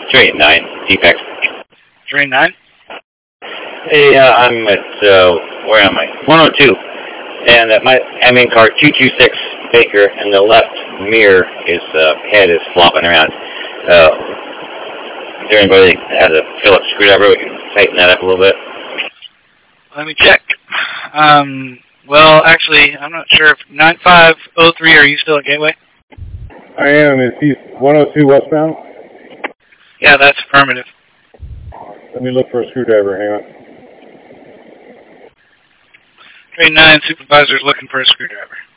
Train 9, Deepex. Train 9? Hey, I'm at, where am I? 102. And my admin car 226 Baker, and the left mirror head is flopping around. Is there anybody that has a Phillips screwdriver? We can tighten that up a little bit. Let me check. Well, actually, I'm not sure if 9503, are you still at Gateway? I am. Is he 102 westbound? Yeah, that's affirmative. Let me look for a screwdriver. Hang on. Train 9 supervisor's looking for a screwdriver.